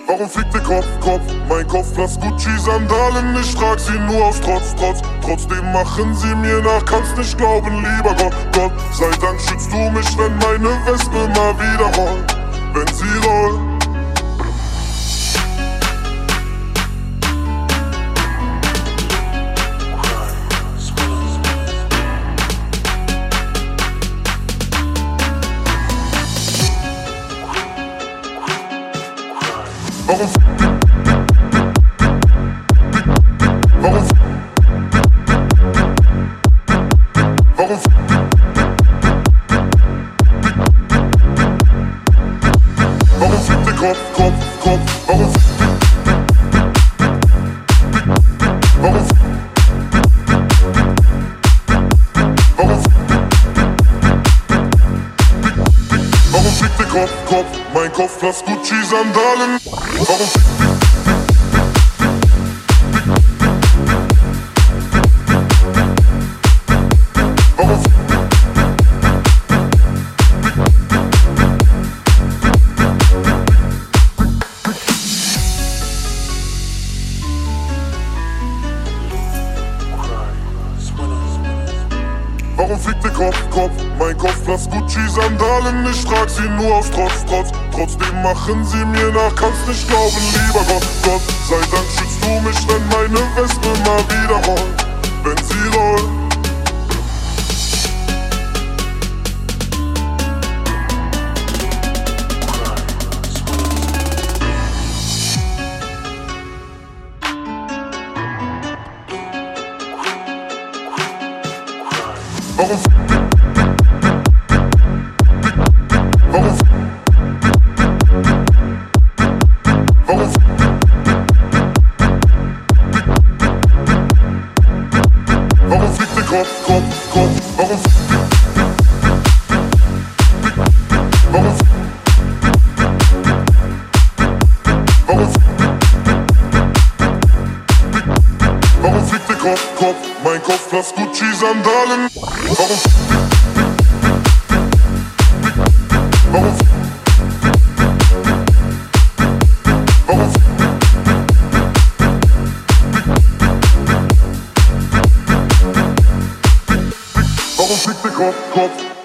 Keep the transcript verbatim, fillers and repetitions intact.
Warum fliegt der Kopf, Kopf? Mein Kopf blass Gucci-Sandalen, ich trag sie nur aus Trotz, Trotz. Trotzdem machen sie mir nach, kannst nicht glauben, lieber Gott, Gott. Sei Dank schützt du mich, wenn meine Wespe mal wieder rollt, wenn sie rollt. Warum Warum Warum Warum fliegt der Kopf, Kopf, Kopf? Warum Warum Warum Warum fliegt der Kopf, Kopf? Mein Kopf blass Gucci-Sandalen. Warum Warum Warum fliegt der Kopf, Kopf? Mein Kopf blass Gucci-Sandalen, ich trag sie nur aus Trotz, Trotz. Trotzdem machen sie mir nach, kannst nicht glauben, lieber Gott, Gott. Sei Dank schützt du mich, wenn meine Wespe mal wieder rollt, wenn sie rollt. Warum Warum Warum Warum fliegt der Kopf, Kopf, Kopf? Warum Warum Warum Warum fliegt der Kopf, Kopf? Mein Kopf blass Gucci-Sandalen. Warum Warum Warum Warum fliegt der Kopf, Kopf?